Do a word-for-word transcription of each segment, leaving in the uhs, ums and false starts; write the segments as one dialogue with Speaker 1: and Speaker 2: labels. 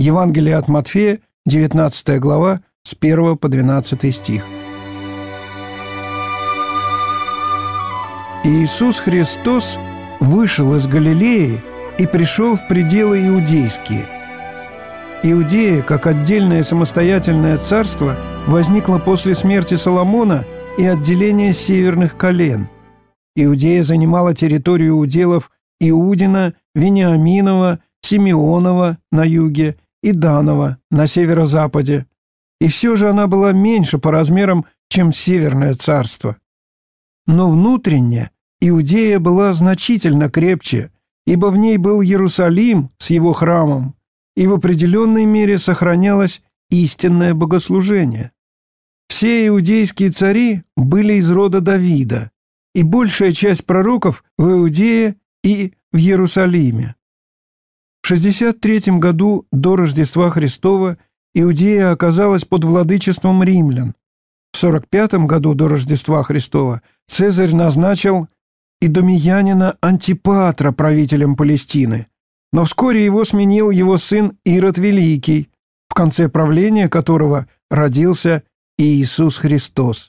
Speaker 1: Евангелие от Матфея, девятнадцатая глава, с первого по двенадцатый стих. Иисус Христос вышел из Галилеи и пришел в пределы иудейские. Иудея, как отдельное самостоятельное царство, возникла после смерти Соломона и отделения северных колен. Иудея занимала территорию уделов Иудина, Вениаминова, Симеонова на юге и Данова на северо-западе. И все же она была меньше по размерам, чем Северное царство. Но внутренне Иудея была значительно крепче, ибо в ней был Иерусалим с его храмом, и в определенной мере сохранялось истинное богослужение. Все иудейские цари были из рода Давида, и большая часть пророков в Иудее и в Иерусалиме. В шестьдесят третьем году до Рождества Христова Иудея оказалась под владычеством римлян. В сорок пятом году до Рождества Христова Цезарь назначил идомиянина Антипатра правителем Палестины, но вскоре его сменил его сын Ирод Великий, в конце правления которого родился Иисус Христос.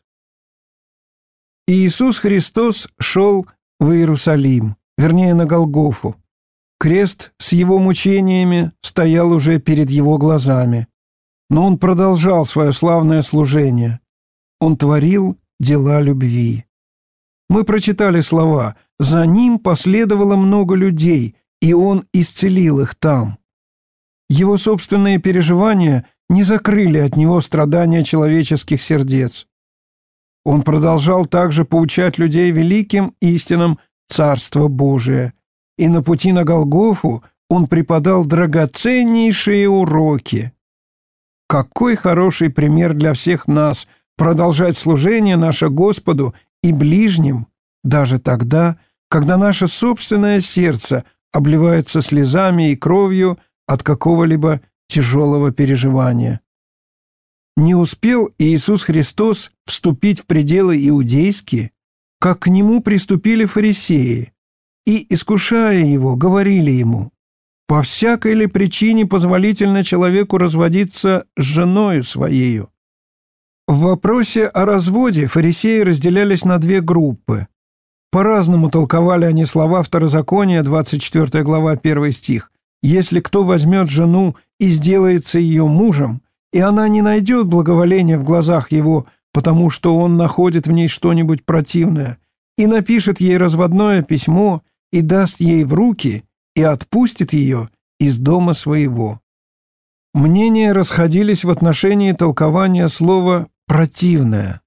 Speaker 1: Иисус Христос шел в Иерусалим, вернее, на Голгофу. Крест с его мучениями стоял уже перед его глазами, но он продолжал свое славное служение. Он творил дела любви. Мы прочитали слова: «За ним последовало много людей, и он исцелил их там». Его собственные переживания не закрыли от него страдания человеческих сердец. Он продолжал также поучать людей великим истинам Царства Божия, и на пути на Голгофу он преподал драгоценнейшие уроки. Какой хороший пример для всех нас продолжать служение наше Господу и ближним, даже тогда, когда наше собственное сердце обливается слезами и кровью от какого-либо тяжелого переживания. Не успел Иисус Христос вступить в пределы иудейские, как к Нему приступили фарисеи, и, искушая Его, говорили Ему: «По всякой ли причине позволительно человеку разводиться с женою своею?» В вопросе о разводе фарисеи разделялись на две группы. По-разному толковали они слова Второзакония, двадцать четвёртая глава, первый стих. «Если кто возьмет жену и сделается ее мужем, и она не найдет благоволения в глазах его, потому что он находит в ней что-нибудь противное, и напишет ей разводное письмо, и даст ей в руки, и отпустит ее из дома своего». Мнения расходились в отношении толкования слова «противное».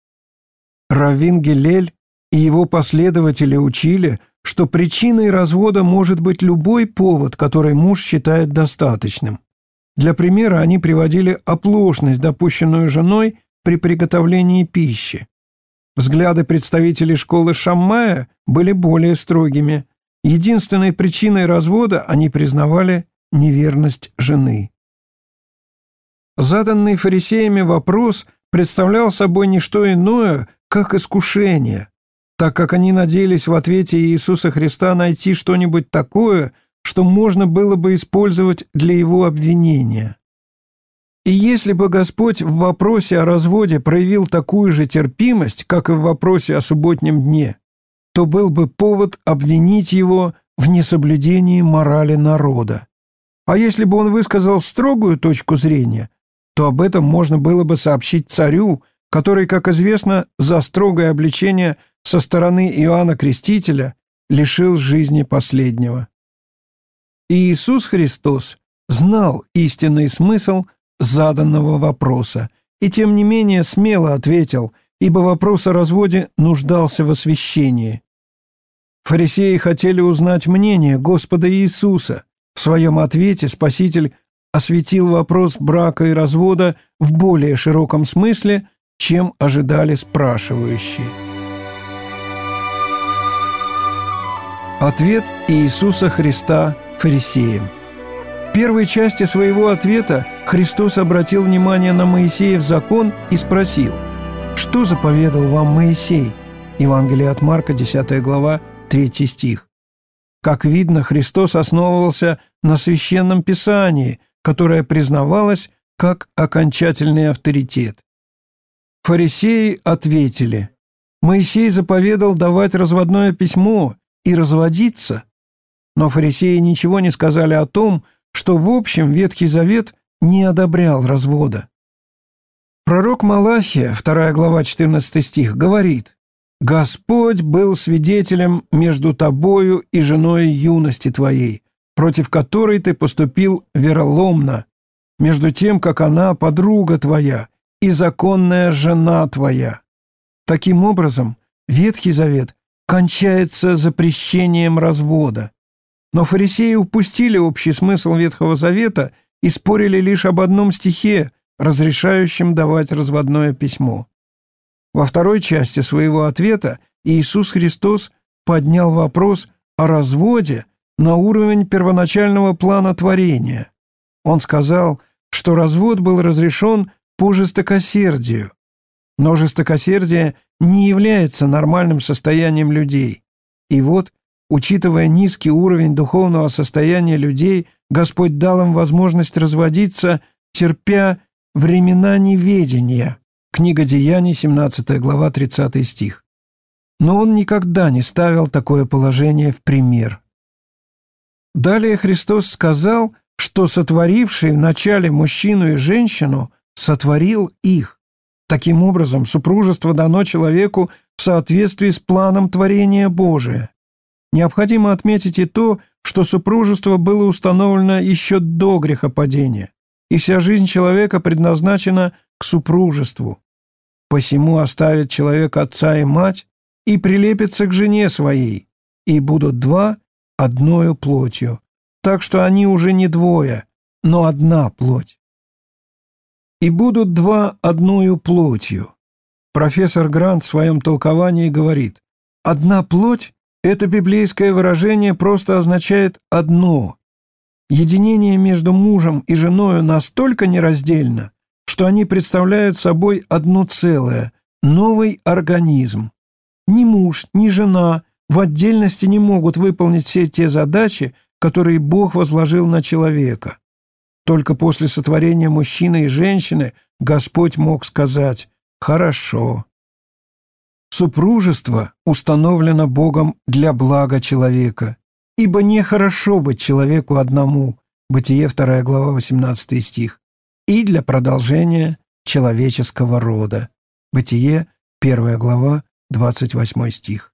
Speaker 1: Раввин Гилель и его последователи учили, что причиной развода может быть любой повод, который муж считает достаточным. Для примера они приводили оплошность, допущенную женой при приготовлении пищи. Взгляды представителей школы Шаммая были более строгими. Единственной причиной развода они признавали неверность жены. Заданный фарисеями вопрос представлял собой не что иное, как искушение, так как они надеялись в ответе Иисуса Христа найти что-нибудь такое, что можно было бы использовать для его обвинения. И если бы Господь в вопросе о разводе проявил такую же терпимость, как и в вопросе о субботнем дне, то был бы повод обвинить его в несоблюдении морали народа. А если бы он высказал строгую точку зрения, то об этом можно было бы сообщить царю, который, как известно, за строгое обличение со стороны Иоанна Крестителя лишил жизни последнего. И Иисус Христос знал истинный смысл заданного вопроса и, тем не менее, смело ответил, ибо вопрос о разводе нуждался в освящении. Фарисеи хотели узнать мнение Господа Иисуса. В своем ответе Спаситель осветил вопрос брака и развода в более широком смысле, чем ожидали спрашивающие. Ответ Иисуса Христа фарисеям. В первой части своего ответа Христос обратил внимание на Моисеев закон и спросил: «Что заповедал вам Моисей?» Евангелие от Марка, десятая глава, третий стих. Как видно, Христос основывался на Священном Писании, которая признавалась как окончательный авторитет. Фарисеи ответили: «Моисей заповедал давать разводное письмо и разводиться». Но фарисеи ничего не сказали о том, что в общем Ветхий Завет не одобрял развода. Пророк Малахия, вторая глава, четырнадцатый стих, говорит: «Господь был свидетелем между тобою и женой юности твоей, против которой ты поступил вероломно, между тем, как она подруга твоя и законная жена твоя». Таким образом, Ветхий Завет кончается запрещением развода. Но фарисеи упустили общий смысл Ветхого Завета и спорили лишь об одном стихе, разрешающем давать разводное письмо. Во второй части своего ответа Иисус Христос поднял вопрос о разводе на уровень первоначального плана творения. Он сказал, что развод был разрешен по жестокосердию. Но жестокосердие не является нормальным состоянием людей. И вот, учитывая низкий уровень духовного состояния людей, Господь дал им возможность разводиться, терпя времена неведения. Книга Деяний, семнадцатая глава, тридцатый стих. Но Он никогда не ставил такое положение в пример. Далее Христос сказал, что сотворивший вначале мужчину и женщину сотворил их. Таким образом, супружество дано человеку в соответствии с планом творения Божия. Необходимо отметить и то, что супружество было установлено еще до грехопадения, и вся жизнь человека предназначена к супружеству. «Посему оставит человек отца и мать и прилепится к жене своей, и будут два одною плотью, так что они уже не двое, но одна плоть. И будут два одною плотью». Профессор Грант в своем толковании говорит: «Одна плоть — это библейское выражение просто означает «одно». Единение между мужем и женою настолько нераздельно, что они представляют собой одно целое, новый организм. Ни муж, ни жена в отдельности не могут выполнить все те задачи, которые Бог возложил на человека. Только после сотворения мужчины и женщины Господь мог сказать: «Хорошо». Супружество установлено Богом для блага человека, ибо нехорошо быть человеку одному, Бытие, вторая глава, восемнадцатый стих, и для продолжения человеческого рода, Бытие, первая глава, двадцать восьмой стих.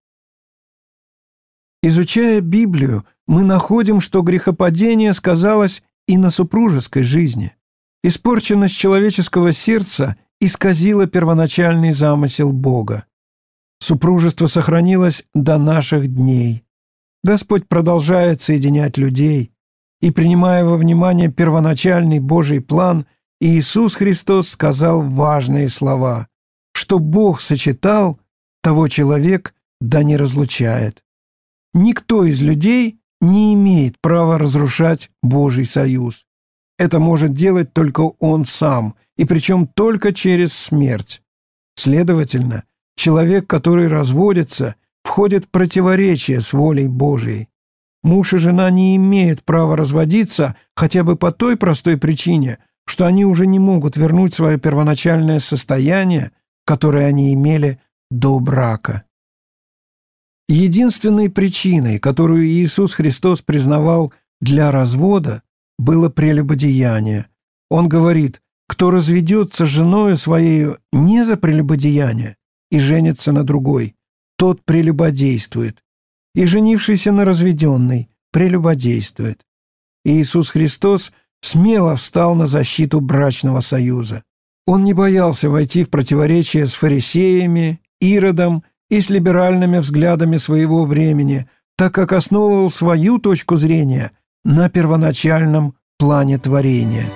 Speaker 1: Изучая Библию, мы находим, что грехопадение сказалось и на супружеской жизни. Испорченность человеческого сердца исказила первоначальный замысел Бога. Супружество сохранилось до наших дней. Господь продолжает соединять людей, и, принимая во внимание первоначальный Божий план, Иисус Христос сказал важные слова: «Что Бог сочетал, того человек да не разлучает». Никто из людей не имеет права разрушать Божий союз. Это может делать только Он сам, и причем только через смерть. Следовательно, человек, который разводится, входит в противоречие с волей Божией. Муж и жена не имеют права разводиться хотя бы по той простой причине, что они уже не могут вернуть свое первоначальное состояние, которое они имели до брака. Единственной причиной, которую Иисус Христос признавал для развода, было прелюбодеяние. Он говорит: «Кто разведется с женою своею не за прелюбодеяние и женится на другой, тот прелюбодействует, и женившийся на разведенной прелюбодействует». Иисус Христос смело встал на защиту брачного союза. Он не боялся войти в противоречие с фарисеями, Иродом и с либеральными взглядами своего времени, так как основывал свою точку зрения на первоначальном плане творения.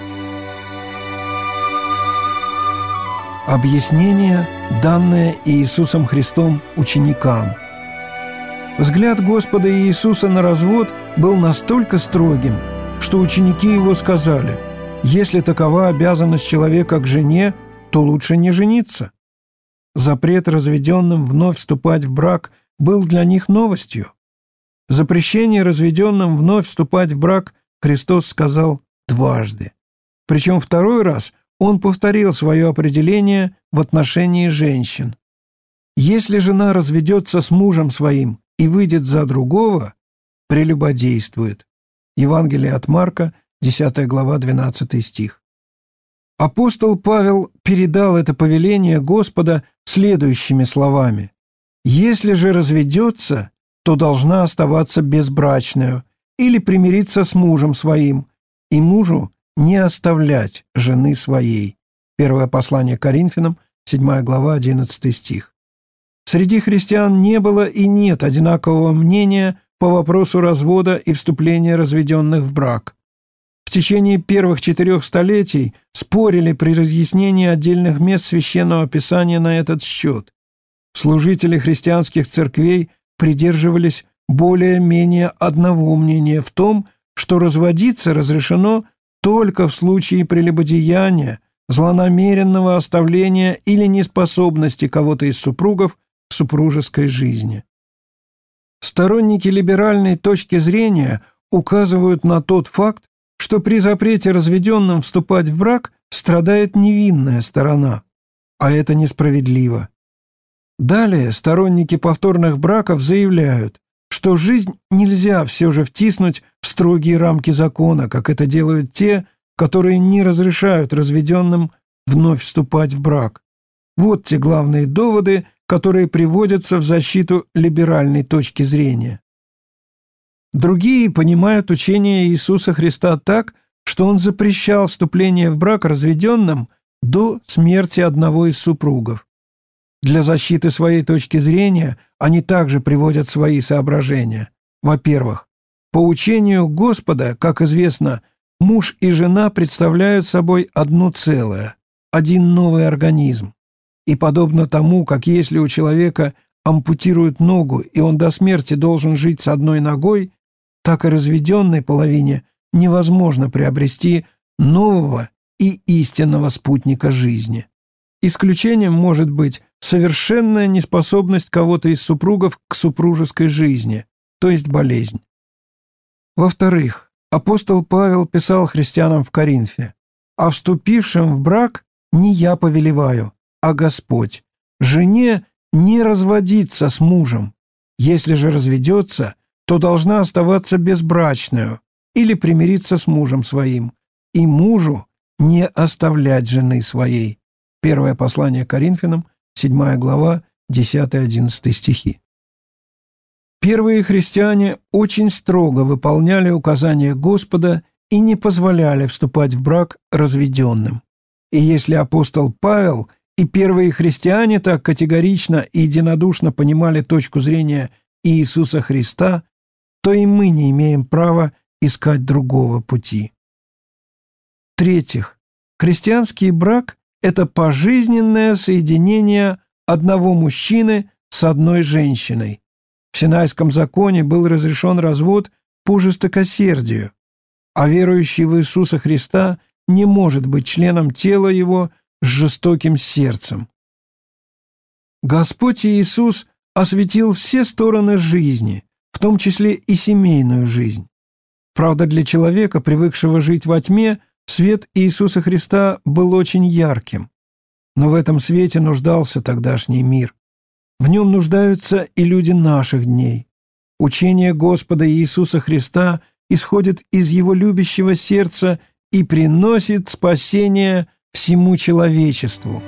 Speaker 1: Объяснение, данное Иисусом Христом ученикам. Взгляд Господа Иисуса на развод был настолько строгим, что ученики Его сказали: «Если такова обязанность человека к жене, то лучше не жениться». Запрет разведенным вновь вступать в брак был для них новостью. Запрещение разведенным вновь вступать в брак Христос сказал дважды. Причем второй раз он повторил свое определение в отношении женщин. Если жена разведется с мужем своим и выйдет за другого, прелюбодействует. Евангелие от Марка, десятая глава, двенадцатый стих. Апостол Павел передал это повеление Господа следующими словами: «Если же разведется, то должна оставаться безбрачную или примириться с мужем своим, и мужу не оставлять жены своей». Первое послание к Коринфянам, седьмая глава, одиннадцатый стих. Среди христиан не было и нет одинакового мнения по вопросу развода и вступления разведенных в брак. В течение первых четырех столетий спорили при разъяснении отдельных мест Священного Писания на этот счет. Служители христианских церквей придерживались более-менее одного мнения в том, что разводиться разрешено только в случае прелюбодеяния, злонамеренного оставления или неспособности кого-то из супругов к супружеской жизни. Сторонники либеральной точки зрения указывают на тот факт, что при запрете разведенным вступать в брак страдает невинная сторона, а это несправедливо. Далее сторонники повторных браков заявляют, что жизнь нельзя все же втиснуть в строгие рамки закона, как это делают те, которые не разрешают разведенным вновь вступать в брак. Вот те главные доводы, которые приводятся в защиту либеральной точки зрения. Другие понимают учение Иисуса Христа так, что Он запрещал вступление в брак разведенным до смерти одного из супругов. Для защиты своей точки зрения они также приводят свои соображения. Во-первых, по учению Господа, как известно, муж и жена представляют собой одно целое, один новый организм. И подобно тому, как если у человека ампутируют ногу, и он до смерти должен жить с одной ногой, так и разведенной половине невозможно приобрести нового и истинного спутника жизни. Исключением может быть совершенная неспособность кого-то из супругов к супружеской жизни, то есть болезнь. Во-вторых, апостол Павел писал христианам в Коринфе: «А вступившим в брак не я повелеваю, а Господь. Жене не разводиться с мужем. Если же разведется, то должна оставаться безбрачную или примириться с мужем своим, и мужу не оставлять жены своей». Первое послание к Коринфянам, седьмая глава, десятый-одиннадцатый стихи. Первые христиане очень строго выполняли указания Господа и не позволяли вступать в брак разведенным. И если апостол Павел и первые христиане так категорично и единодушно понимали точку зрения Иисуса Христа, то и мы не имеем права искать другого пути. В-третьих, христианский брак – это пожизненное соединение одного мужчины с одной женщиной. В Синайском законе был разрешен развод по жестокосердию, а верующий в Иисуса Христа не может быть членом тела Его с жестоким сердцем. Господь Иисус осветил все стороны жизни, в том числе и семейную жизнь. Правда, для человека, привыкшего жить во тьме, свет Иисуса Христа был очень ярким. Но в этом свете нуждался тогдашний мир. В нем нуждаются и люди наших дней. Учение Господа Иисуса Христа исходит из Его любящего сердца и приносит спасение всему человечеству.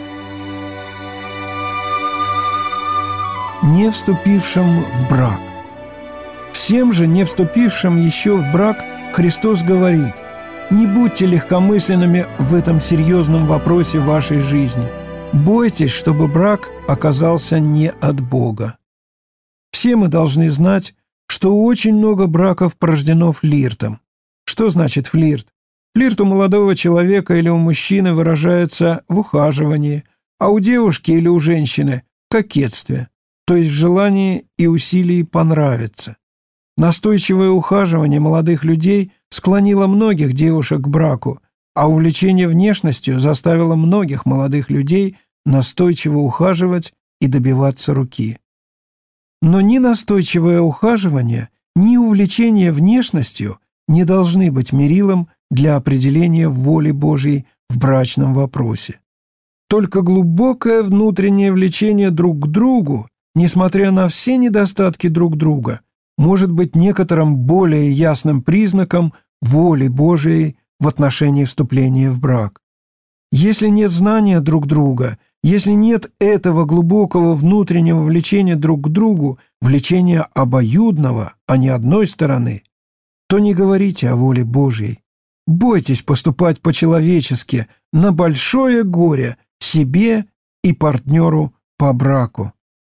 Speaker 1: Не вступившим в брак. Всем же, не вступившим еще в брак, Христос говорит: не будьте легкомысленными в этом серьезном вопросе вашей жизни. Бойтесь, чтобы брак оказался не от Бога. Все мы должны знать, что очень много браков порождено флиртом. Что значит флирт? Флирт у молодого человека или у мужчины выражается в ухаживании, а у девушки или у женщины – в кокетстве, то есть в желании и усилии понравиться. Настойчивое ухаживание молодых людей склонило многих девушек к браку, а увлечение внешностью заставило многих молодых людей настойчиво ухаживать и добиваться руки. Но ни настойчивое ухаживание, ни увлечение внешностью не должны быть мерилом для определения воли Божьей в брачном вопросе. Только глубокое внутреннее влечение друг к другу, несмотря на все недостатки друг друга, может быть некоторым более ясным признаком воли Божией в отношении вступления в брак. Если нет знания друг друга, если нет этого глубокого внутреннего влечения друг к другу, влечения обоюдного, а не одной стороны, то не говорите о воле Божьей. Бойтесь поступать по-человечески на большое горе себе и партнеру по браку.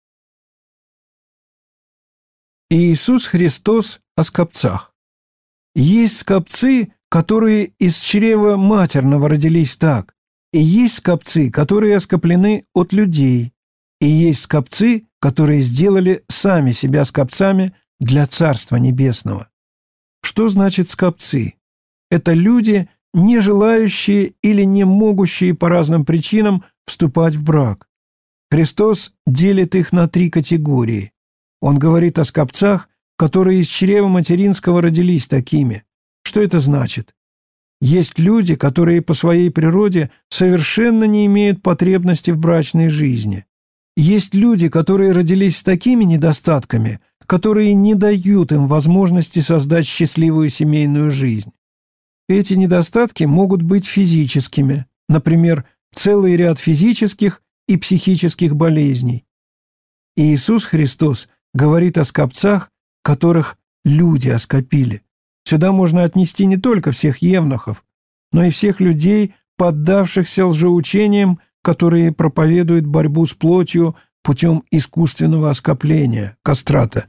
Speaker 1: Иисус Христос о скопцах. Есть скопцы, которые из чрева матерного родились так, и есть скопцы, которые оскоплены от людей, и есть скопцы, которые сделали сами себя скопцами для Царства Небесного. Что значит скопцы? Это люди, не желающие или не могущие по разным причинам вступать в брак. Христос делит их на три категории. Он говорит о скопцах, которые из чрева материнского родились такими. Что это значит? Есть люди, которые по своей природе совершенно не имеют потребности в брачной жизни. Есть люди, которые родились с такими недостатками, которые не дают им возможности создать счастливую семейную жизнь. Эти недостатки могут быть физическими, например, целый ряд физических и психических болезней. Иисус Христос говорит о скопцах, которых люди оскопили. Сюда можно отнести не только всех евнухов, но и всех людей, поддавшихся лжеучениям, которые проповедуют борьбу с плотью путем искусственного оскопления, кастрата.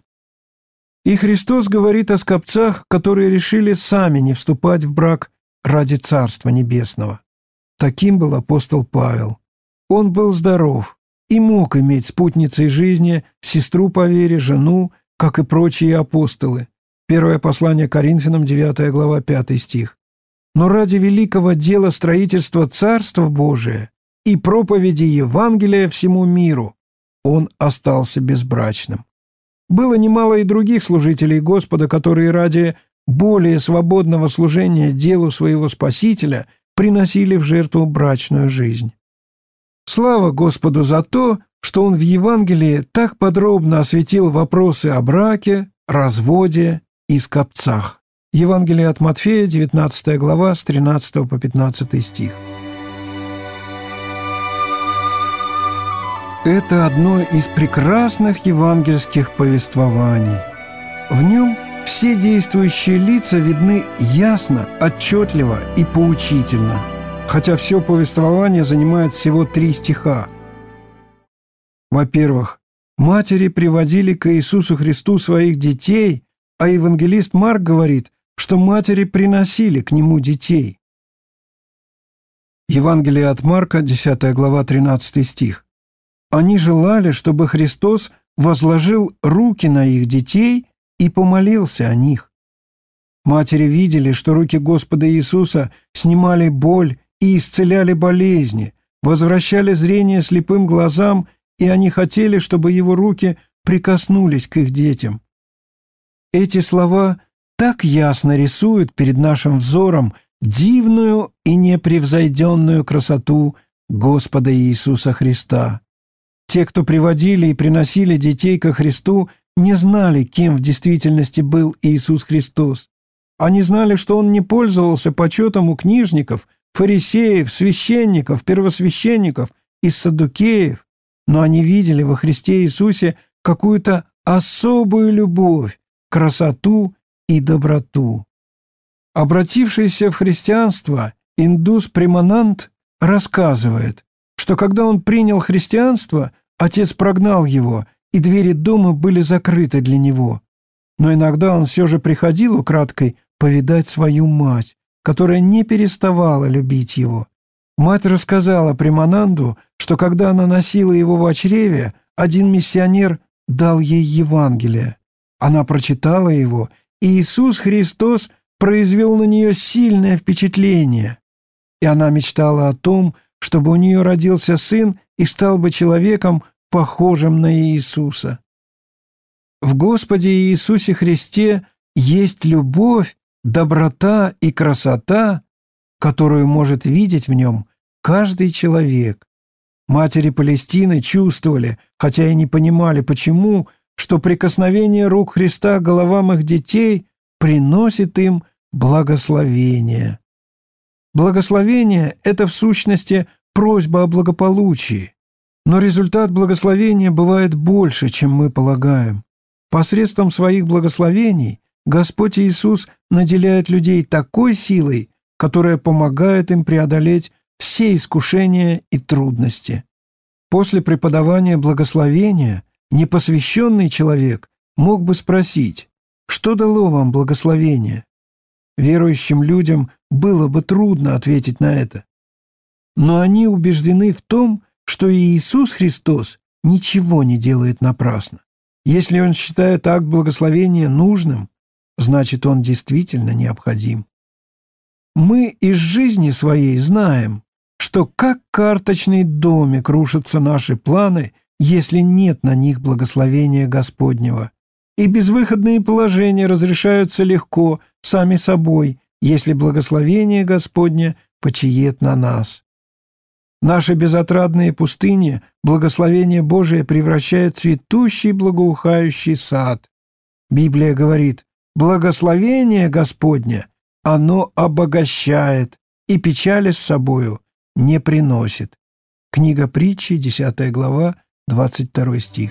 Speaker 1: И Христос говорит о скопцах, которые решили сами не вступать в брак ради Царства Небесного. Таким был апостол Павел. Он был здоров и мог иметь спутницей жизни сестру по вере, жену, как и прочие апостолы. Первое послание Коринфянам, девятая глава, пятый стих. Но ради великого дела строительства Царства Божия и проповеди Евангелия всему миру он остался безбрачным. Было немало и других служителей Господа, которые ради более свободного служения делу своего Спасителя приносили в жертву брачную жизнь. Слава Господу за то, что Он в Евангелии так подробно осветил вопросы о браке, разводе и скопцах. Евангелие от Матфея, девятнадцатая глава, с тринадцатого по пятнадцатый стих. Это одно из прекрасных евангельских повествований. В нем все действующие лица видны ясно, отчетливо и поучительно, хотя все повествование занимает всего три стиха. Во-первых, матери приводили к Иисусу Христу своих детей, а евангелист Марк говорит, что матери приносили к Нему детей. Евангелие от Марка, десятая глава, тринадцатый стих. Они желали, чтобы Христос возложил руки на их детей и помолился о них. Матери видели, что руки Господа Иисуса снимали боль и исцеляли болезни, возвращали зрение слепым глазам, и они хотели, чтобы Его руки прикоснулись к их детям. Эти слова так ясно рисуют перед нашим взором дивную и непревзойденную красоту Господа Иисуса Христа. Те, кто приводили и приносили детей ко Христу, не знали, кем в действительности был Иисус Христос. Они знали, что Он не пользовался почетом у книжников, фарисеев, священников, первосвященников и саддукеев, но они видели во Христе Иисусе какую-то особую любовь, красоту и доброту. Обратившийся в христианство индус Премананд рассказывает, что когда он принял христианство, отец прогнал его, и двери дома были закрыты для него. Но иногда он все же приходил украдкой повидать свою мать, которая не переставала любить его. Мать рассказала Премананду, что когда она носила его в чреве, один миссионер дал ей Евангелие. Она прочитала его, и Иисус Христос произвел на нее сильное впечатление. И она мечтала о том, чтобы у нее родился сын и стал бы человеком, похожим на Иисуса. В Господе Иисусе Христе есть любовь, доброта и красота, которую может видеть в нем каждый человек. Матери Палестины чувствовали, хотя и не понимали, почему, что прикосновение рук Христа к головам их детей приносит им благословение. Благословение – это в сущности просьба о благополучии, но результат благословения бывает больше, чем мы полагаем. Посредством своих благословений Господь Иисус наделяет людей такой силой, которая помогает им преодолеть все искушения и трудности. После преподавания благословения непосвященный человек мог бы спросить: «Что дало вам благословение?» Верующим людям было бы трудно ответить на это. Но они убеждены в том, что Иисус Христос ничего не делает напрасно. Если Он считает акт благословения нужным, значит, он действительно необходим. Мы из жизни своей знаем, что как карточный домик рушатся наши планы, если нет на них благословения Господнего, и безвыходные положения разрешаются легко, сами собой, если благословение Господне почиет на нас. Наши безотрадные пустыни благословение Божие превращает в цветущий благоухающий сад. Библия говорит: «Благословение Господне, оно обогащает, и печали с собою не приносит». Книга Притчи, десятая глава, двадцать второй стих.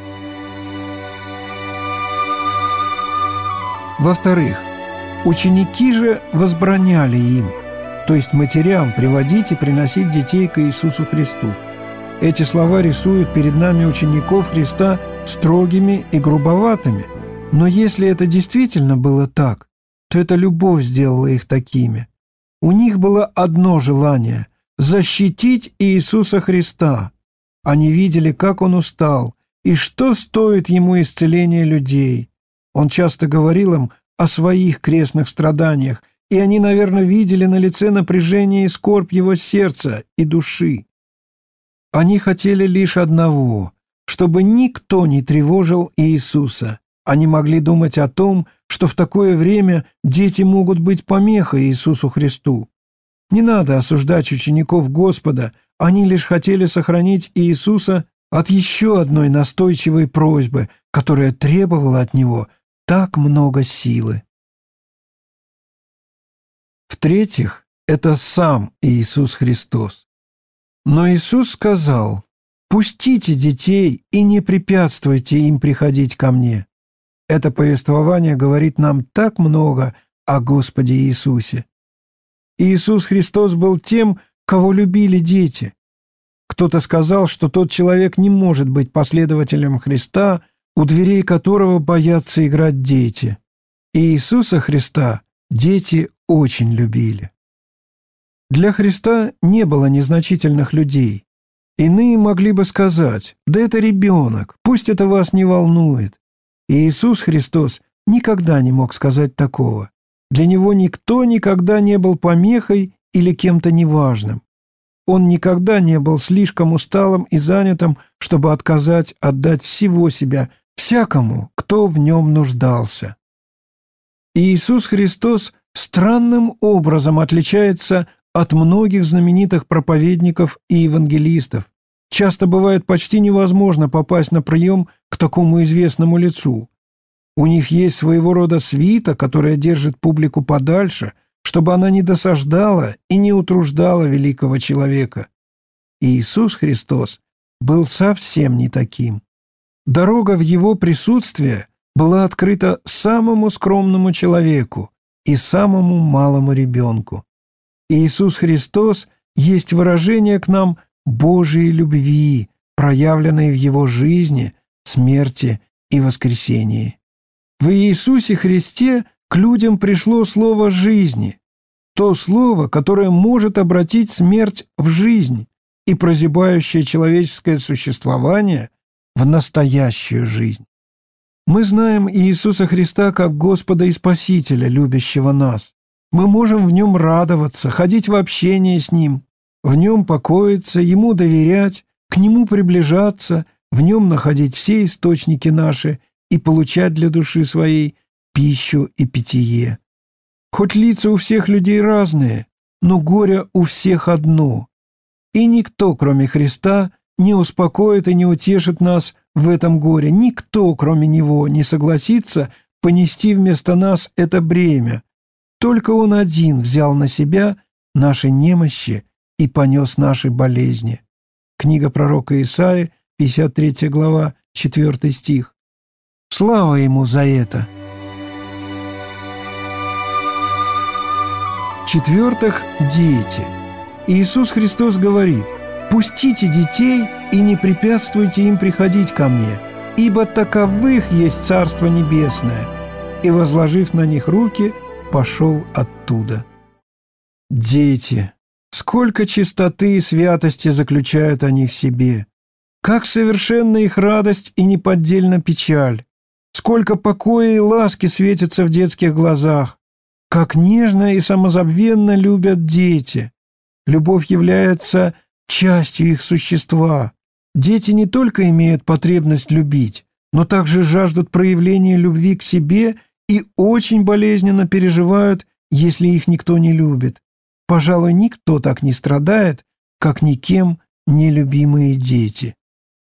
Speaker 1: Во-вторых, ученики же возбраняли им, то есть матерям, приводить и приносить детей к Иисусу Христу. Эти слова рисуют перед нами учеников Христа строгими и грубоватыми. Но если это действительно было так, то эта любовь сделала их такими. У них было одно желание – защитить Иисуса Христа. Они видели, как Он устал, и что стоит Ему исцеление людей. Он часто говорил им о своих крестных страданиях, и они, наверное, видели на лице напряжение и скорбь Его сердца и души. Они хотели лишь одного – чтобы никто не тревожил Иисуса. Они могли думать о том, что в такое время дети могут быть помехой Иисусу Христу. Не надо осуждать учеников Господа, они лишь хотели сохранить Иисуса от еще одной настойчивой просьбы, которая требовала от Него так много силы. В-третьих, это сам Иисус Христос. Но Иисус сказал: «Пустите детей и не препятствуйте им приходить ко мне». Это повествование говорит нам так много о Господе Иисусе. Иисус Христос был тем, кого любили дети. Кто-то сказал, что тот человек не может быть последователем Христа, у дверей которого боятся играть дети. И Иисуса Христа дети очень любили. Для Христа не было незначительных людей. Иные могли бы сказать: «Да это ребенок, пусть это вас не волнует». И Иисус Христос никогда не мог сказать такого. Для Него никто никогда не был помехой или кем-то неважным. Он никогда не был слишком усталым и занятым, чтобы отказать отдать всего себя всякому, кто в нем нуждался. И Иисус Христос странным образом отличается от многих знаменитых проповедников и евангелистов. Часто бывает почти невозможно попасть на прием к такому известному лицу. У них есть своего рода свита, которая держит публику подальше, чтобы она не досаждала и не утруждала великого человека. И Иисус Христос был совсем не таким. Дорога в Его присутствие была открыта самому скромному человеку и самому малому ребенку. Иисус Христос есть выражение к нам Божией любви, проявленной в Его жизни, смерти и воскресении. В Иисусе Христе к людям пришло слово жизни, то слово, которое может обратить смерть в жизнь и прозябающее человеческое существование в настоящую жизнь. Мы знаем Иисуса Христа как Господа и Спасителя, любящего нас. Мы можем в Нем радоваться, ходить в общение с Ним, в Нем покоиться, Ему доверять, к Нему приближаться, в Нем находить все источники наши и получать для души своей пищу и питье. Хоть лица у всех людей разные, но горе у всех одно. И никто, кроме Христа, не успокоит и не утешит нас в этом горе. Никто, кроме Него, не согласится понести вместо нас это бремя. Только Он один взял на себя наши немощи и понес наши болезни. Книга пророка Исаии, пятьдесят третья глава, четвёртый стих. Слава Ему за это! В-четвертых, дети. Иисус Христос говорит: «Пустите детей и не препятствуйте им приходить ко мне, ибо таковых есть Царство Небесное». И, возложив на них руки, пошел оттуда. Дети. Сколько чистоты и святости заключают они в себе! Как совершенна их радость и неподдельна печаль! Сколько покоя и ласки светятся в детских глазах! Как нежно и самозабвенно любят дети! Любовь является частью их существа. Дети не только имеют потребность любить, но также жаждут проявления любви к себе и очень болезненно переживают, если их никто не любит. Пожалуй, никто так не страдает, как никем нелюбимые дети.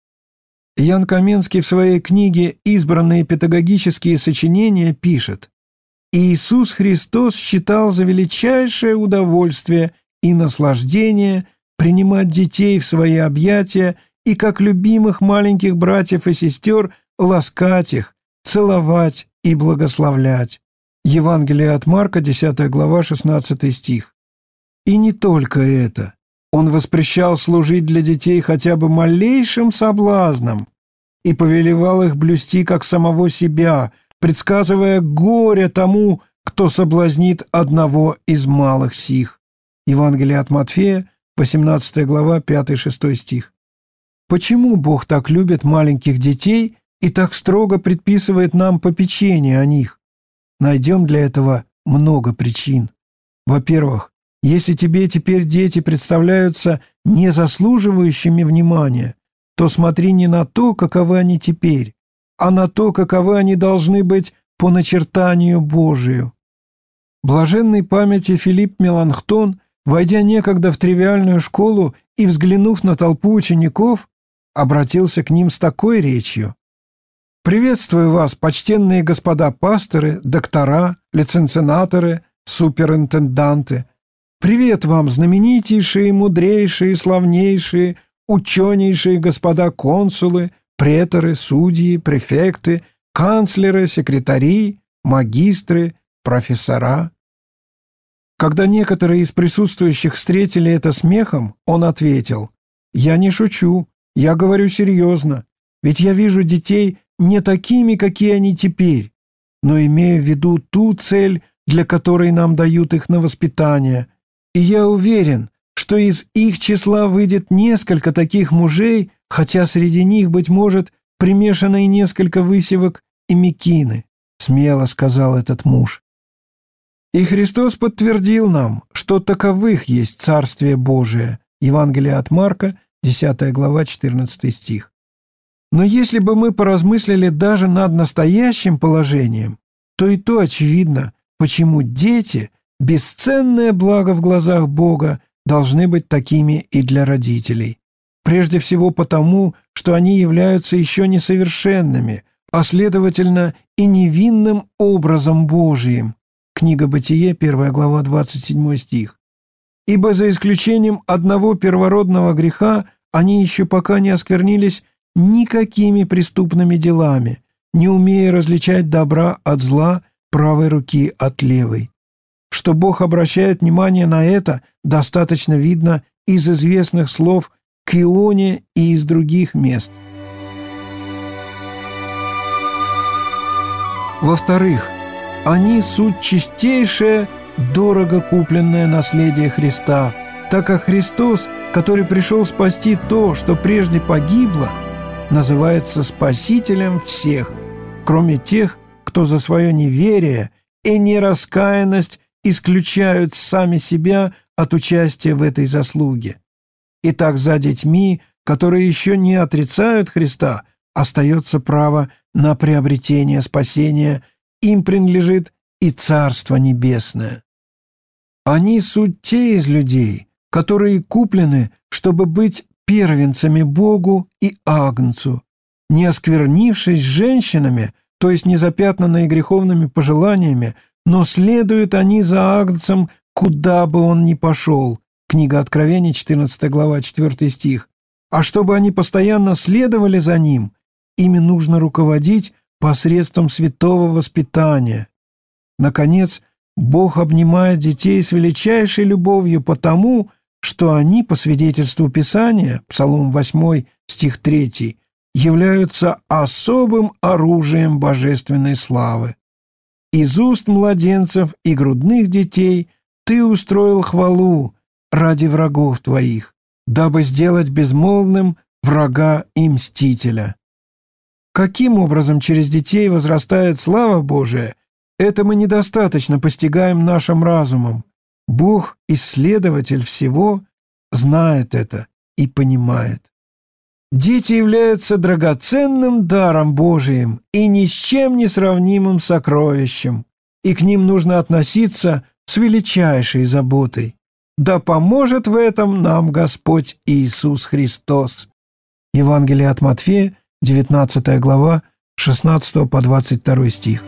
Speaker 1: Ян Каменский в своей книге «Избранные педагогические сочинения» пишет: «Иисус Христос считал за величайшее удовольствие и наслаждение принимать детей в свои объятия и, как любимых маленьких братьев и сестер, ласкать их, целовать и благословлять». Евангелие от Марка, десятая глава, шестнадцатый стих. И не только это. Он воспрещал служить для детей хотя бы малейшим соблазном и повелевал их блюсти как самого себя, предсказывая горе тому, кто соблазнит одного из малых сих. Евангелие от Матфея, восемнадцатая глава, пятый-шестой стих. Почему Бог так любит маленьких детей и так строго предписывает нам попечение о них? Найдем для этого много причин. Во-первых, если тебе теперь дети представляются не заслуживающими внимания, то смотри не на то, каковы они теперь, а на то, каковы они должны быть по начертанию Божию. Блаженной памяти Филипп Меланхтон, войдя некогда в тривиальную школу и взглянув на толпу учеников, обратился к ним с такой речью: «Приветствую вас, почтенные господа пасторы, доктора, лицензинаторы, суперинтенданты. Привет вам, знаменитейшие, мудрейшие, славнейшие, ученейшие господа консулы, преторы, судьи, префекты, канцлеры, секретари, магистры, профессора». Когда некоторые из присутствующих встретили это смехом, он ответил: «Я не шучу, я говорю серьезно, ведь я вижу детей не такими, какие они теперь, но имею в виду ту цель, для которой нам дают их на воспитание. И я уверен, что из их числа выйдет несколько таких мужей, хотя среди них, быть может, примешано и несколько высевок и мекины», — смело сказал этот муж. И Христос подтвердил нам, что таковых есть Царствие Божие. Евангелие от Марка, десятая глава, четырнадцатый стих. Но если бы мы поразмыслили даже над настоящим положением, то и то очевидно, почему дети, бесценное благо в глазах Бога, должны быть такими и для родителей. Прежде всего потому, что они являются еще несовершенными, а следовательно и невинным образом Божиим. Книга Бытие, первая глава, двадцать седьмой стих. «Ибо за исключением одного первородного греха они еще пока не осквернились никакими преступными делами, не умея различать добра от зла, правой руки от левой». Что Бог обращает внимание на это, достаточно видно из известных слов к Ионе и из других мест. Во-вторых, они суть чистейшее, дорого купленное наследие Христа, так как Христос, который пришел спасти то, что прежде погибло, называется Спасителем всех, кроме тех, кто за свое неверие и нераскаянность исключают сами себя от участия в этой заслуге. Итак, за детьми, которые еще не отрицают Христа, остается право на приобретение спасения, им принадлежит и Царство Небесное. Они суть те из людей, которые куплены, чтобы быть первенцами Богу и Агнцу, не осквернившись женщинами, то есть не запятнанные греховными пожеланиями, но следуют они за Агнцем, куда бы он ни пошел. Книга Откровений, четырнадцатая глава, четвёртый стих. А чтобы они постоянно следовали за ним, ими нужно руководить посредством святого воспитания. Наконец, Бог обнимает детей с величайшей любовью потому, что они, по свидетельству Писания, Псалом восьмой, стих третий, являются особым оружием божественной славы. Из уст младенцев и грудных детей ты устроил хвалу ради врагов твоих, дабы сделать безмолвным врага и мстителя. Каким образом через детей возрастает слава Божия, это мы недостаточно постигаем нашим разумом. Бог, исследователь всего, знает это и понимает. Дети являются драгоценным даром Божиим и ни с чем не сравнимым сокровищем, и к ним нужно относиться с величайшей заботой. Да поможет в этом нам Господь Иисус Христос. Евангелие от Матфея, девятнадцатая глава, шестнадцатый по двадцать второй стих.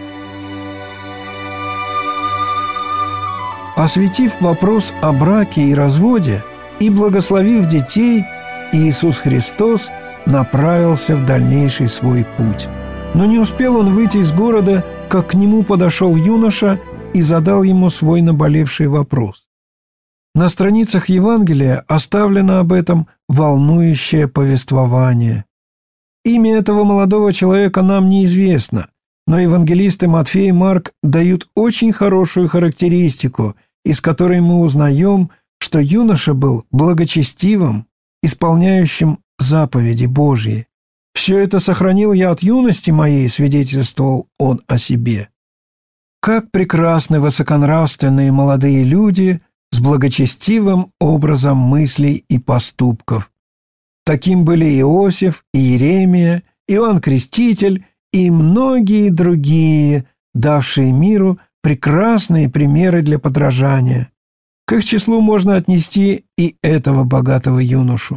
Speaker 1: Осветив вопрос о браке и разводе и благословив детей, Иисус Христос направился в дальнейший свой путь. Но не успел он выйти из города, как к нему подошел юноша и задал ему свой наболевший вопрос. На страницах Евангелия оставлено об этом волнующее повествование. Имя этого молодого человека нам неизвестно, но евангелисты Матфей и Марк дают очень хорошую характеристику, из которой мы узнаем, что юноша был благочестивым, исполняющим заповеди Божьи. «Все это сохранил я от юности моей», — свидетельствовал он о себе. Как прекрасны высоконравственные молодые люди с благочестивым образом мыслей и поступков. Таким были Иосиф, Иеремия, Иоанн Креститель и многие другие, давшие миру прекрасные примеры для подражания. К их числу можно отнести и этого богатого юношу.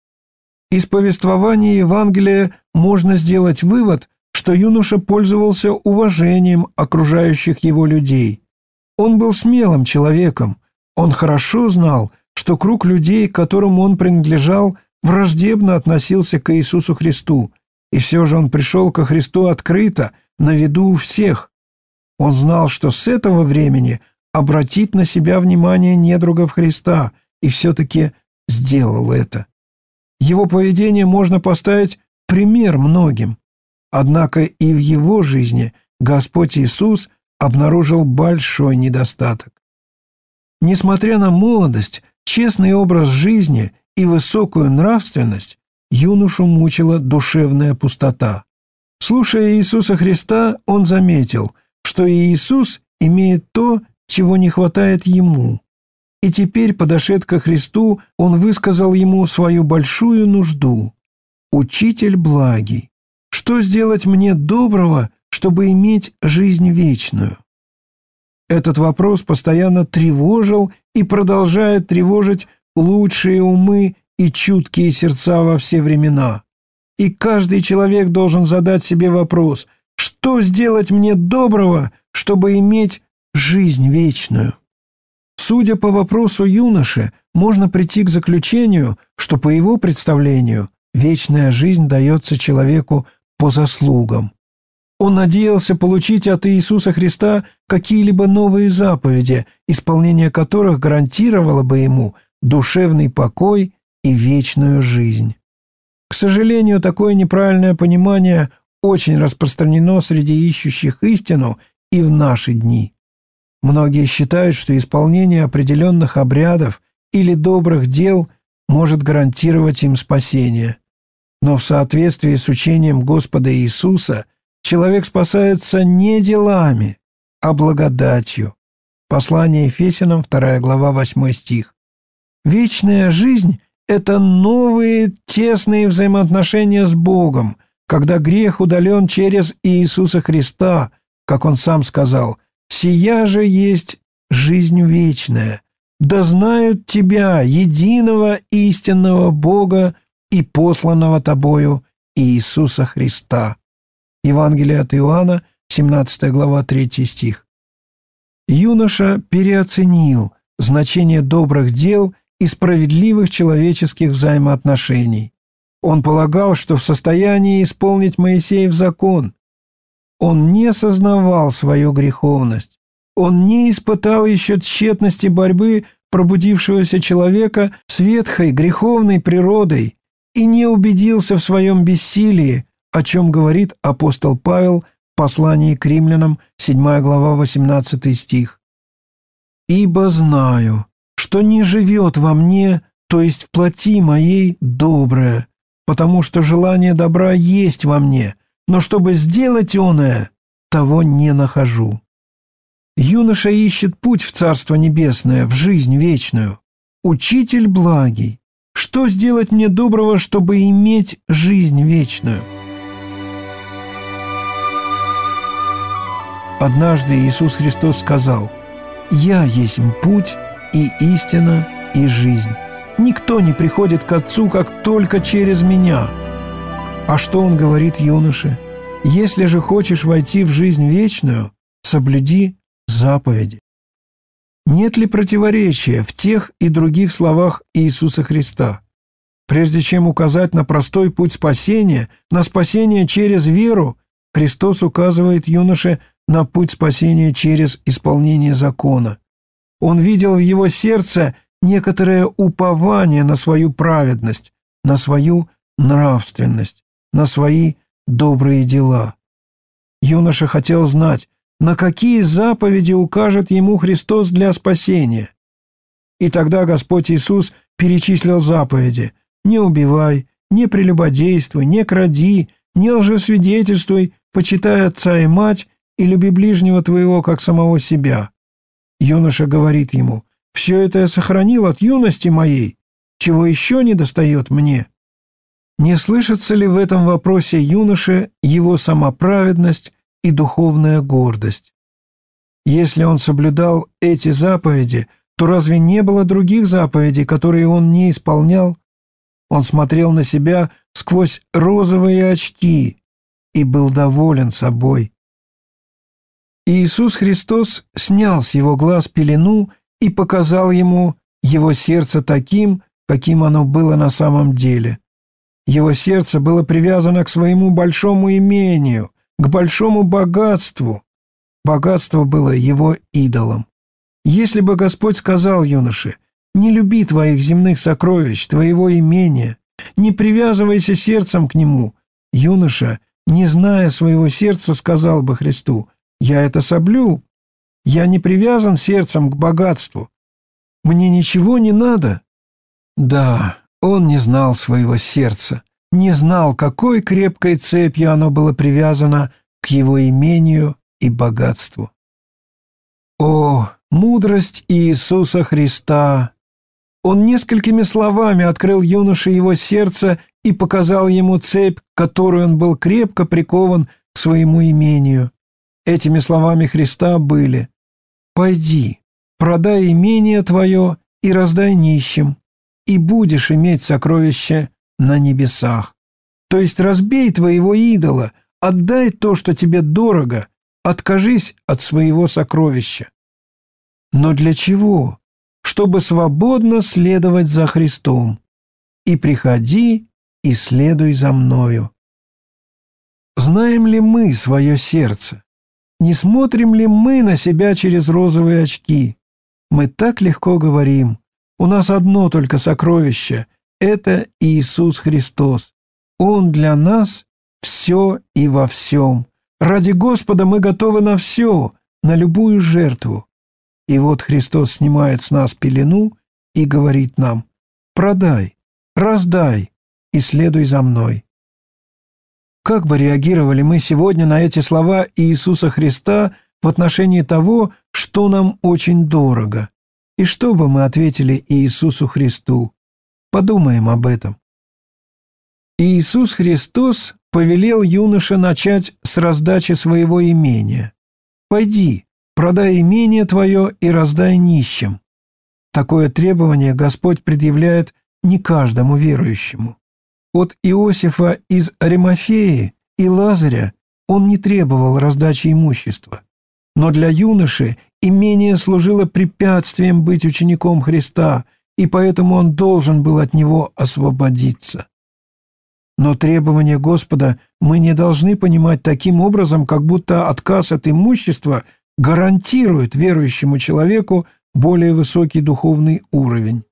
Speaker 1: Из повествования Евангелия можно сделать вывод, что юноша пользовался уважением окружающих его людей. Он был смелым человеком. Он хорошо знал, что круг людей, к которому он принадлежал, враждебно относился к Иисусу Христу, и все же он пришел ко Христу открыто, на виду у всех. Он знал, что с этого времени обратит на себя внимание недругов Христа, и все-таки сделал это. Его поведение можно поставить в пример многим. Однако и в его жизни Господь Иисус обнаружил большой недостаток. Несмотря на молодость, честный образ жизни и высокую нравственность, юношу мучила душевная пустота. Слушая Иисуса Христа, он заметил, что Иисус имеет то, чего не хватает ему. И теперь, подошед ко Христу, он высказал ему свою большую нужду. «Учитель благий, что сделать мне доброго, чтобы иметь жизнь вечную?» Этот вопрос постоянно тревожил и продолжает тревожить лучшие умы и чуткие сердца во все времена. И каждый человек должен задать себе вопрос: что сделать мне доброго, чтобы иметь жизнь вечную? Судя по вопросу юноши, можно прийти к заключению, что по его представлению вечная жизнь дается человеку по заслугам. Он надеялся получить от Иисуса Христа какие-либо новые заповеди, исполнение которых гарантировало бы ему душевный покой и вечную жизнь. К сожалению, такое неправильное понимание очень распространено среди ищущих истину и в наши дни. Многие считают, что исполнение определенных обрядов или добрых дел может гарантировать им спасение. Но в соответствии с учением Господа Иисуса человек спасается не делами, а благодатью. Послание Ефесянам, вторая глава, восьмой стих. Вечная жизнь – это новые тесные взаимоотношения с Богом, когда грех удален через Иисуса Христа, как Он сам сказал: Сия же есть жизнь вечная, да знают Тебя, единого истинного Бога и посланного Тобою Иисуса Христа». Евангелие от Иоанна, семнадцатая глава, третий стих. Юноша переоценил значение добрых дел и справедливых человеческих взаимоотношений. Он полагал, что в состоянии исполнить Моисеев закон. Он не сознавал свою греховность. Он не испытал еще тщетности борьбы пробудившегося человека с ветхой греховной природой и не убедился в своем бессилии, о чем говорит апостол Павел в послании к римлянам, седьмая глава, восемнадцатый стих. «Ибо знаю, что не живет во мне, то есть в плоти моей, доброе, потому что желание добра есть во мне, но чтобы сделать оное, того не нахожу». Юноша ищет путь в Царство Небесное, в жизнь вечную. Учитель благий, что сделать мне доброго, чтобы иметь жизнь вечную? Однажды Иисус Христос сказал: «Я есть путь и истина и жизнь. Никто не приходит к Отцу, как только через Меня». А что Он говорит юноше? «Если же хочешь войти в жизнь вечную, соблюди заповеди». Нет ли противоречия в тех и других словах Иисуса Христа? Прежде чем указать на простой путь спасения, на спасение через веру, Христос указывает юноше на путь спасения через исполнение закона. Он видел в его сердце некоторое упование на свою праведность, на свою нравственность, на свои добрые дела. Юноша хотел знать, на какие заповеди укажет ему Христос для спасения. И тогда Господь Иисус перечислил заповеди: «Не убивай, не прелюбодействуй, не кради, не лжесвидетельствуй, почитай отца и мать и люби ближнего твоего, как самого себя». Юноша говорит ему: «Все это я сохранил от юности моей, чего еще не достает мне». Не слышится ли в этом вопросе юноши его самоправедность и духовная гордость? Если он соблюдал эти заповеди, то разве не было других заповедей, которые он не исполнял? Он смотрел на себя сквозь розовые очки и был доволен собой. Иисус Христос снял с его глаз пелену и показал ему его сердце таким, каким оно было на самом деле. Его сердце было привязано к своему большому имению, к большому богатству. Богатство было его идолом. Если бы Господь сказал юноше: «Не люби твоих земных сокровищ, твоего имения, не привязывайся сердцем к нему», юноша, не зная своего сердца, сказал бы Христу: «Я это соблюл, я не привязан сердцем к богатству, мне ничего не надо». Да, он не знал своего сердца, не знал, какой крепкой цепью оно было привязано к его имению и богатству. О, мудрость Иисуса Христа! Он несколькими словами открыл юноше его сердце и показал ему цепь, которой он был крепко прикован к своему имению. Этими словами Христа были: «Пойди, продай имение твое и раздай нищим, и будешь иметь сокровище на небесах». То есть разбей твоего идола, отдай то, что тебе дорого, откажись от своего сокровища. Но для чего? Чтобы свободно следовать за Христом. «И приходи, и следуй за мною». Знаем ли мы свое сердце? Не смотрим ли мы на себя через розовые очки? Мы так легко говорим: у нас одно только сокровище — это Иисус Христос. Он для нас все и во всем. Ради Господа мы готовы на все, на любую жертву. И вот Христос снимает с нас пелену и говорит нам: «Продай, раздай и следуй за мной». Как бы реагировали мы сегодня на эти слова Иисуса Христа в отношении того, что нам очень дорого? И что бы мы ответили Иисусу Христу? Подумаем об этом. Иисус Христос повелел юноше начать с раздачи своего имения. «Пойди, продай имение твое и раздай нищим». Такое требование Господь предъявляет не каждому верующему. От Иосифа из Аримафеи и Лазаря он не требовал раздачи имущества. Но для юноши имение служило препятствием быть учеником Христа, и поэтому он должен был от него освободиться. Но требования Господа мы не должны понимать таким образом, как будто отказ от имущества гарантирует верующему человеку более высокий духовный уровень.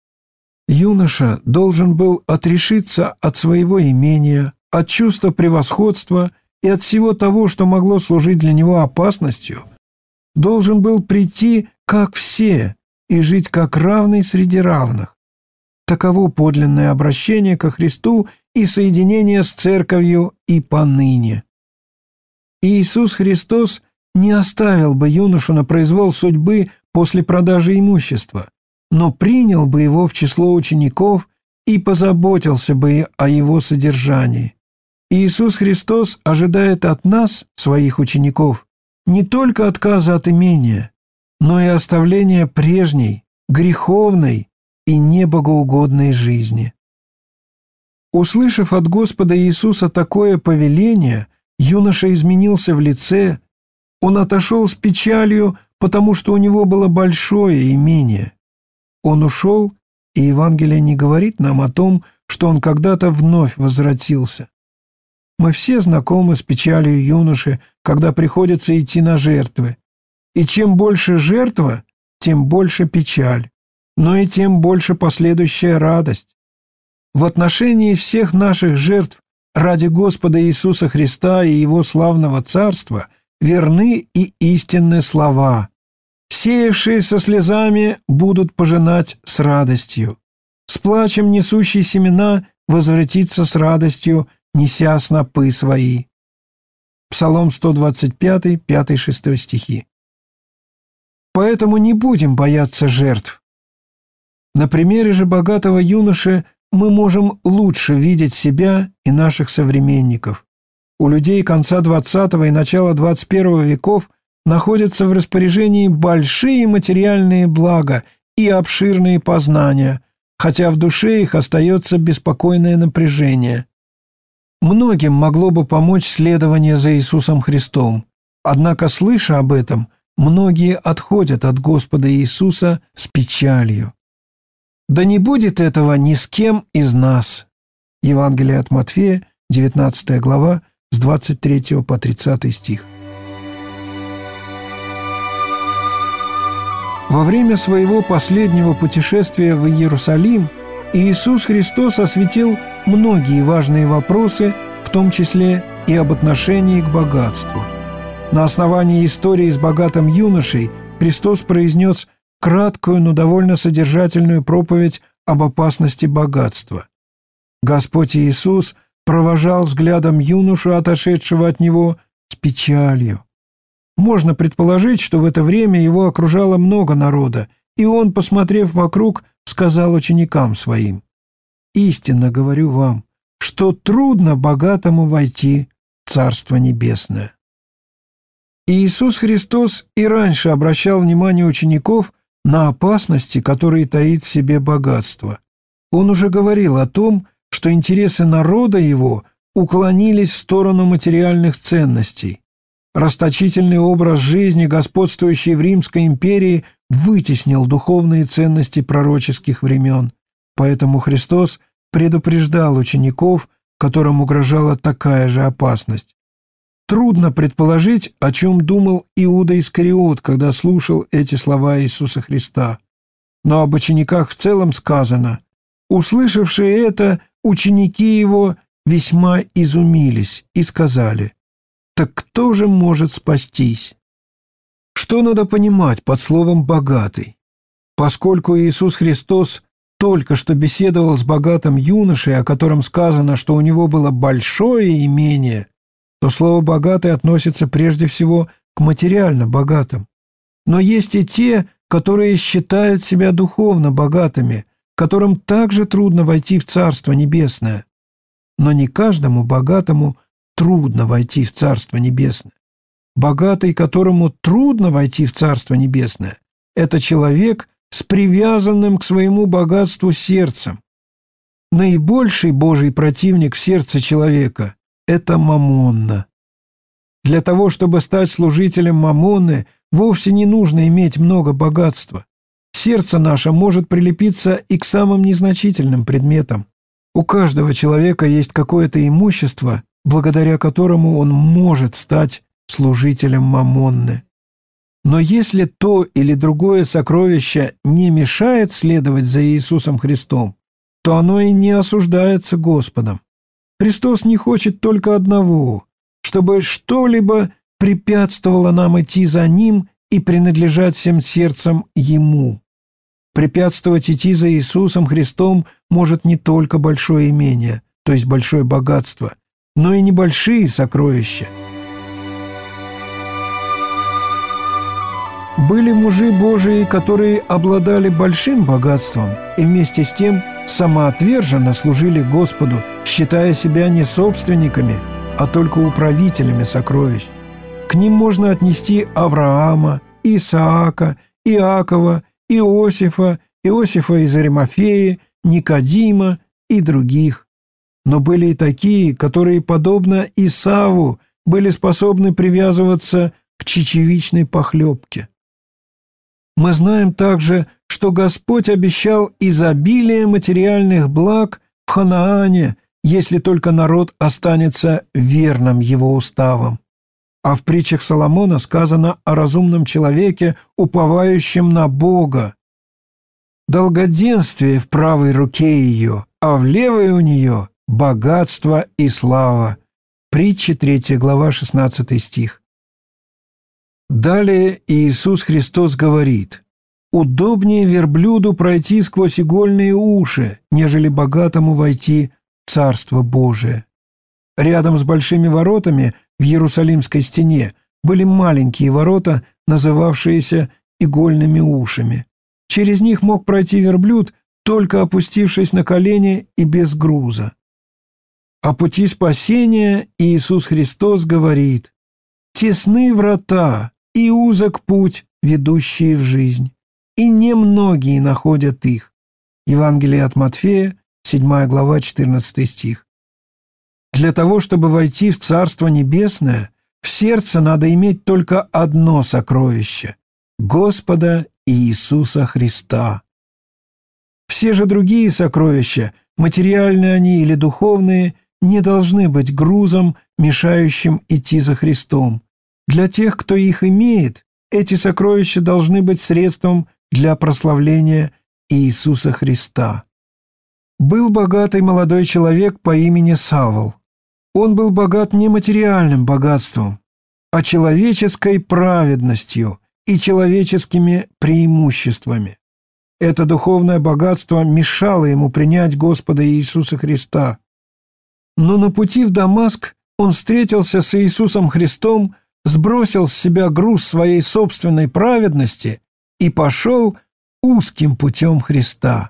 Speaker 1: Юноша должен был отрешиться от своего имения, от чувства превосходства и от всего того, что могло служить для него опасностью, должен был прийти, как все, и жить как равный среди равных. Таково подлинное обращение ко Христу и соединение с Церковью и поныне. Иисус Христос не оставил бы юношу на произвол судьбы после продажи имущества, но принял бы его в число учеников и позаботился бы о его содержании. Иисус Христос ожидает от нас, своих учеников, не только отказа от имения, но и оставления прежней, греховной и небогоугодной жизни. Услышав от Господа Иисуса такое повеление, юноша изменился в лице, он отошел с печалью, потому что у него было большое имение. Он ушел, и Евангелие не говорит нам о том, что он когда-то вновь возвратился. Мы все знакомы с печалью юноши, когда приходится идти на жертвы. И чем больше жертва, тем больше печаль, но и тем больше последующая радость. В отношении всех наших жертв ради Господа Иисуса Христа и Его славного Царства верны и истинные слова: «Сеявшие со слезами будут пожинать с радостью. С плачем несущий семена возвратится с радостью, неся снопы свои». Псалом сто двадцать пять, пятый-шестой стихи. Поэтому не будем бояться жертв. На примере же богатого юноши мы можем лучше видеть себя и наших современников. У людей конца двадцатого и начала двадцать первого веков находятся в распоряжении большие материальные блага и обширные познания, хотя в душе их остается беспокойное напряжение. Многим могло бы помочь следование за Иисусом Христом, однако, слыша об этом, многие отходят от Господа Иисуса с печалью. Да не будет этого ни с кем из нас. Евангелие от Матфея, девятнадцатая глава, с двадцать третьего по тридцатый стих. Во время своего последнего путешествия в Иерусалим Иисус Христос осветил многие важные вопросы, в том числе и об отношении к богатству. На основании истории с богатым юношей Христос произнес краткую, но довольно содержательную проповедь об опасности богатства. Господь Иисус провожал взглядом юношу, отошедшего от Него, с печалью. Можно предположить, что в это время его окружало много народа, и он, посмотрев вокруг, сказал ученикам своим: «Истинно говорю вам, что трудно богатому войти в Царство Небесное». И Иисус Христос и раньше обращал внимание учеников на опасности, которые таит в себе богатство. Он уже говорил о том, что интересы народа его уклонились в сторону материальных ценностей. Расточительный образ жизни, господствующий в Римской империи, вытеснил духовные ценности пророческих времен. Поэтому Христос предупреждал учеников, которым угрожала такая же опасность. Трудно предположить, о чем думал Иуда Искариот, когда слушал эти слова Иисуса Христа. Но об учениках в целом сказано: услышавшие это, ученики его весьма изумились и сказали: «Так кто же может спастись?» Что надо понимать под словом «богатый»? Поскольку Иисус Христос только что беседовал с богатым юношей, о котором сказано, что у него было большое имение, то слово «богатый» относится прежде всего к материально богатым. Но есть и те, которые считают себя духовно богатыми, которым также трудно войти в Царство Небесное. Но не каждому богатому трудно войти в Царство Небесное. Богатый, которому трудно войти в Царство Небесное, это человек с привязанным к своему богатству сердцем. Наибольший Божий противник в сердце человека – это мамонна. Для того, чтобы стать служителем мамонны, вовсе не нужно иметь много богатства. Сердце наше может прилепиться и к самым незначительным предметам. У каждого человека есть какое-то имущество, благодаря которому он может стать служителем мамонны. Но если то или другое сокровище не мешает следовать за Иисусом Христом, то оно и не осуждается Господом. Христос не хочет только одного, чтобы что-либо препятствовало нам идти за Ним и принадлежать всем сердцем Ему. Препятствовать идти за Иисусом Христом может не только большое имение, то есть большое богатство, но и небольшие сокровища. Были мужи Божии, которые обладали большим богатством и вместе с тем самоотверженно служили Господу, считая себя не собственниками, а только управителями сокровищ. К ним можно отнести Авраама, Исаака, Иакова, Иосифа, Иосифа из Аримафеи, Никодима и других. Но были и такие, которые, подобно Исаву, были способны привязываться к чечевичной похлебке. Мы знаем также, что Господь обещал изобилие материальных благ в Ханаане, если только народ останется верным его уставам. А в притчах Соломона сказано о разумном человеке, уповающем на Бога. Долгоденствие в правой руке ее, а в левой у нее богатство и слава. Притча третья глава, шестнадцатый стих. Далее Иисус Христос говорит: «Удобнее верблюду пройти сквозь игольные уши, нежели богатому войти в Царство Божие». Рядом с большими воротами в Иерусалимской стене были маленькие ворота, называвшиеся игольными ушами. Через них мог пройти верблюд, только опустившись на колени и без груза. О пути спасения Иисус Христос говорит: «Тесны врата и узок путь, ведущий в жизнь, и немногие находят их». Евангелие от Матфея, седьмая глава, четырнадцатый стих. Для того, чтобы войти в Царство Небесное, в сердце надо иметь только одно сокровище – Господа Иисуса Христа. Все же другие сокровища, материальные они или духовные, не должны быть грузом, мешающим идти за Христом. Для тех, кто их имеет, эти сокровища должны быть средством для прославления Иисуса Христа. Был богатый молодой человек по имени Савл. Он был богат не материальным богатством, а человеческой праведностью и человеческими преимуществами. Это духовное богатство мешало ему принять Господа Иисуса Христа. Но на пути в Дамаск он встретился с Иисусом Христом, сбросил с себя груз своей собственной праведности и пошел узким путем Христа.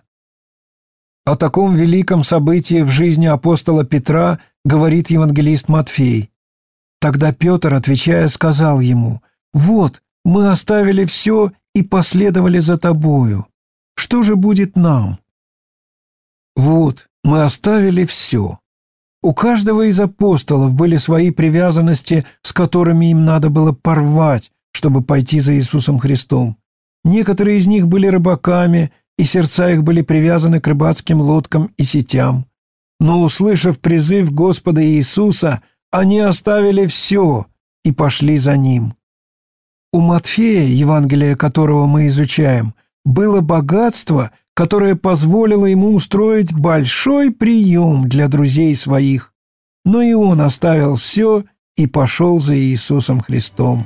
Speaker 1: О таком великом событии в жизни апостола Петра говорит евангелист Матфей. Тогда Петр, отвечая, сказал ему: «Вот, мы оставили все и последовали за тобою. Что же будет нам?» Вот, мы оставили все. У каждого из апостолов были свои привязанности, с которыми им надо было порвать, чтобы пойти за Иисусом Христом. Некоторые из них были рыбаками, и сердца их были привязаны к рыбацким лодкам и сетям. Но, услышав призыв Господа Иисуса, они оставили все и пошли за Ним. У Матфея, Евангелие которого мы изучаем, было богатство, которое позволило ему устроить большой прием для друзей своих. Но и он оставил все и пошел за Иисусом Христом.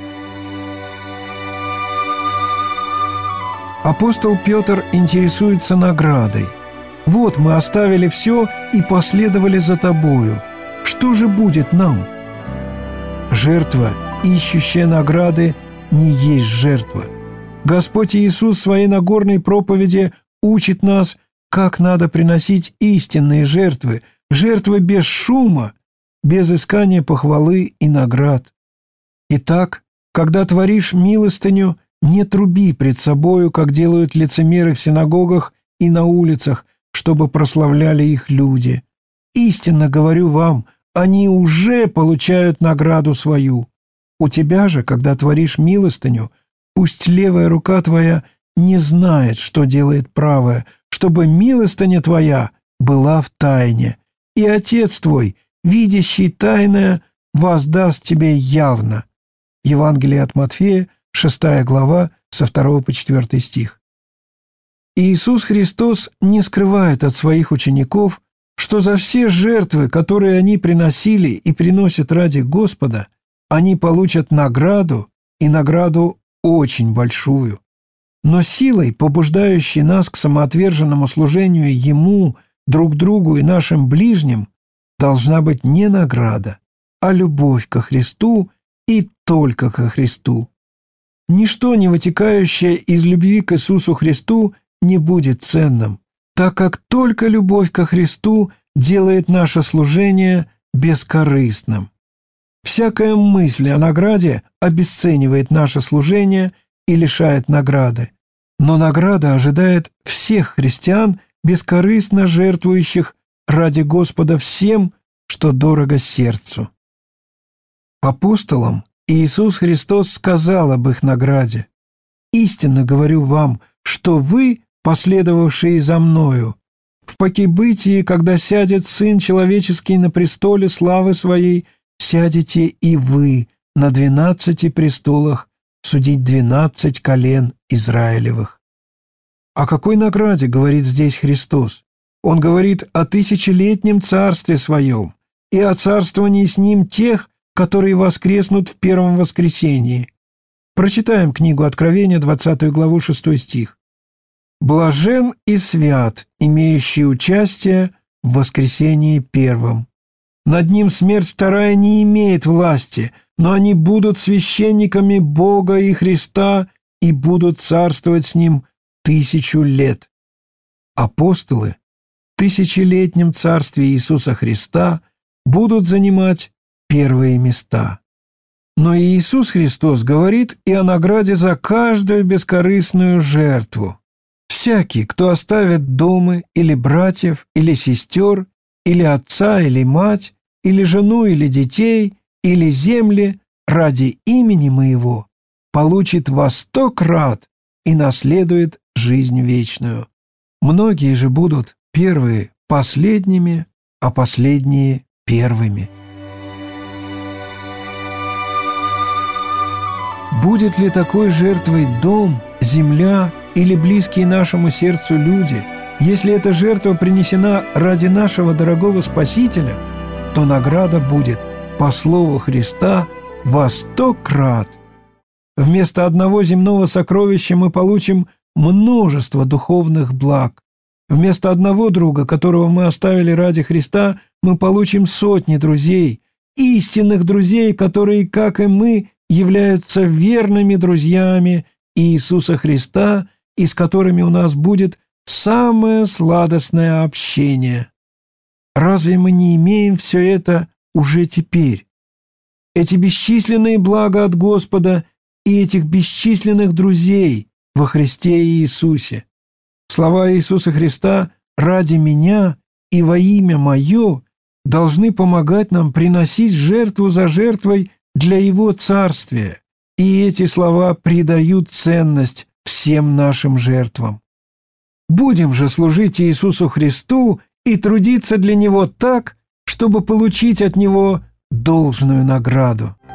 Speaker 1: Апостол Петр интересуется наградой. «Вот мы оставили все и последовали за тобою. Что же будет нам?» Жертва, ищущая награды, не есть жертва. Господь Иисус в своей Нагорной проповеди учит нас, как надо приносить истинные жертвы, жертвы без шума, без искания похвалы и наград. Итак, когда творишь милостыню, не труби пред собою, как делают лицемеры в синагогах и на улицах, чтобы прославляли их люди. Истинно говорю вам, они уже получают награду свою. У тебя же, когда творишь милостыню, пусть левая рука твоя не знает, что делает правая, чтобы милостыня твоя была в тайне, и Отец твой, видящий тайное, воздаст тебе явно». Евангелие от Матфея, шестая глава, со второго по четвёртый стих. Иисус Христос не скрывает от своих учеников, что за все жертвы, которые они приносили и приносят ради Господа, они получат награду, и награду очень большую. Но силой, побуждающей нас к самоотверженному служению Ему, друг другу и нашим ближним, должна быть не награда, а любовь ко Христу и только ко Христу. Ничто, не вытекающее из любви к Иисусу Христу, не будет ценным, так как только любовь ко Христу делает наше служение бескорыстным. Всякая мысль о награде обесценивает наше служение и лишает награды. Но награда ожидает всех христиан, бескорыстно жертвующих ради Господа всем, что дорого сердцу. Апостолам Иисус Христос сказал об их награде: «Истинно говорю вам, что вы, последовавшие за Мною, в покибытии, когда сядет Сын Человеческий на престоле славы Своей, сядете и вы на двенадцати престолах судить двенадцать колен Израилевых». О какой награде говорит здесь Христос? Он говорит о тысячелетнем царстве Своем и о царствовании с Ним тех, которые воскреснут в первом воскресении. Прочитаем книгу Откровения, двадцатую главу, шестой стих. «Блажен и свят, имеющий участие в воскресении первом. Над ним смерть вторая не имеет власти, но они будут священниками Бога и Христа и будут царствовать с Ним тысячу лет». Апостолы в тысячелетнем царстве Иисуса Христа будут занимать первые места. Но Иисус Христос говорит и о награде за каждую бескорыстную жертву. «Всякий, кто оставит дома или братьев, или сестер, или отца, или мать, или жену, или детей, или земли ради имени Моего, получит во сто крат и наследует жизнь вечную. Многие же будут первые последними, а последние первыми». Будет ли такой жертвой дом, земля или близкие нашему сердцу люди? Если эта жертва принесена ради нашего дорогого Спасителя, то награда будет, по слову Христа, во сто крат. Вместо одного земного сокровища мы получим множество духовных благ. Вместо одного друга, которого мы оставили ради Христа, мы получим сотни друзей, истинных друзей, которые, как и мы, являются верными друзьями Иисуса Христа и с которыми у нас будет самое сладостное общение. Разве мы не имеем все это уже теперь? Эти бесчисленные блага от Господа и этих бесчисленных друзей во Христе Иисусе. Слова Иисуса Христа «ради меня и во имя Мое» должны помогать нам приносить жертву за жертвой для Его Царствия, и эти слова придают ценность всем нашим жертвам. Будем же служить Иисусу Христу и трудиться для Него так, чтобы получить от Него должную награду.